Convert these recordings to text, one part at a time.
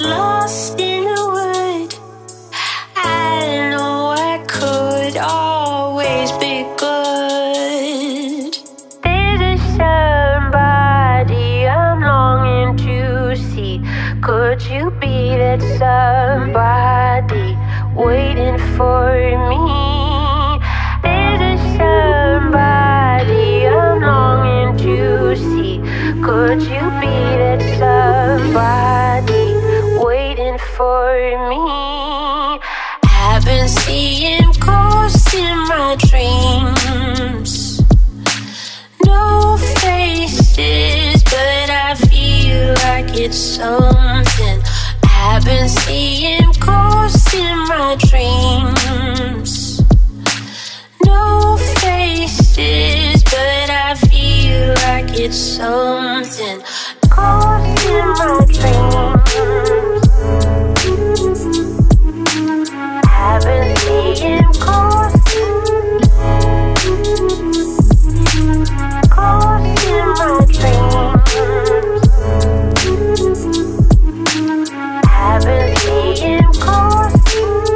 lost in the wood. I know I could always be good. There's somebody I'm longing to see. Could you be that somebody waiting for me? There's somebody I'm longing to see. Could you be that somebody waiting for me? I've been seeing ghosts in my dreams. No faces, but I feel like it's something. I've been seeing ghosts in my dreams. No faces, but I feel like it's something. Ghosts in my dreams. I've been seeing ghosts. Ghosts in my dreams. I've been seeing ghosts.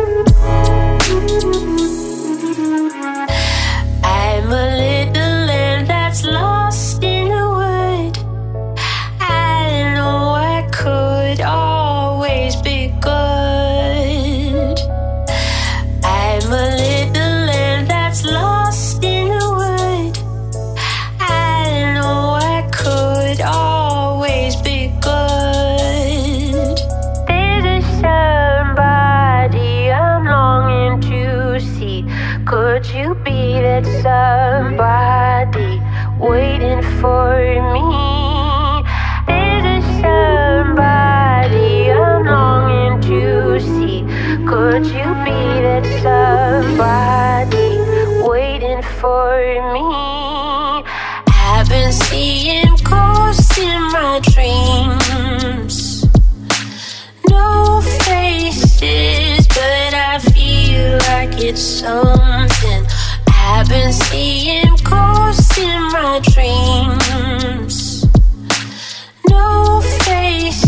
I'm a little lamb that's lost in the wood. I know I could always be good. I'm a little lamb that's lost in the wood. I know I could always be good. There's somebody I'm longing to see. Could you be that somebody waiting for me? There's somebody I'm longing to see. Could you be that somebody waiting for me? I've been seeing ghosts in my dreams. No faces, but I feel like it's something. I've been seeing ghosts in my dreams. No faces, but I feel like it's something. Ghosts in my dreams. I've been seeing ghosts in my dreams. No faces, but I feel like it's something. I've been seeing ghosts in my dreams. No faces, but I feel like it's something. I've been seeing ghosts in my dreams. No faces, but I feel like it's something. Ghosts in my dreams. No faces, but I feel like it's something. I've been seeing ghosts in my dreams. No faces, but I feel like it's something. Ghosts in my dreams. I've been seeing ghosts in my dreams. No faces, but I feel like it's something.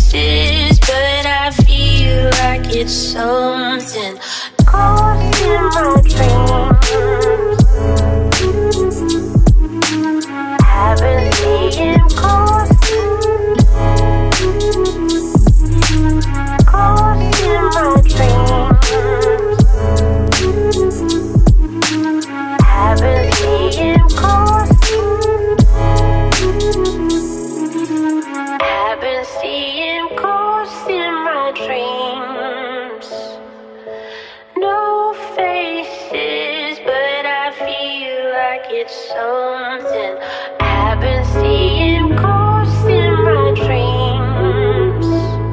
Ghosts in my dreams. I've been seeing ghosts. Ghosts in my dreams. I've been seeing ghosts. I've been seeing ghosts in my dreams. No faces, but I feel like it's something. I've been seeing ghosts in my dreams.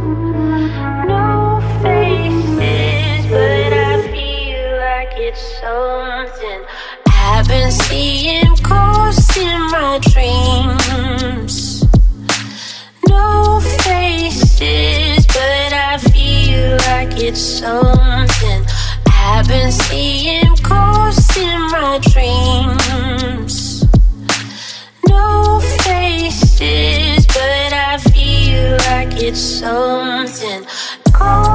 No faces, but I feel like it's something. I've been seeing ghosts in my dreams. No faces, but I feel like it's something. I've been seeing ghosts in my dreams. No faces, but I feel like it's something. Ghosts